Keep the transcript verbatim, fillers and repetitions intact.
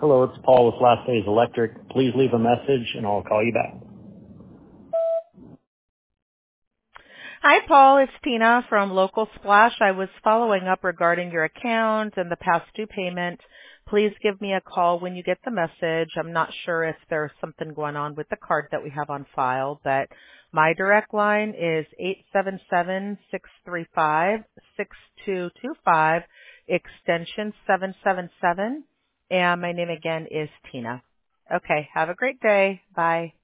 Hello, it's Paul with Last Days Electric. Please leave a message and I'll call you back. Hi, Paul. It's Tina from Local Splash. I was following up regarding your account and the past due payment. Please give me a call when you get the message. I'm not sure if there's something going on with the card that we have on file, but my direct line is eight seven seven, six three five, six two two five, extension seven seven seven, and my name again is Tina. Okay, have a great day. Bye.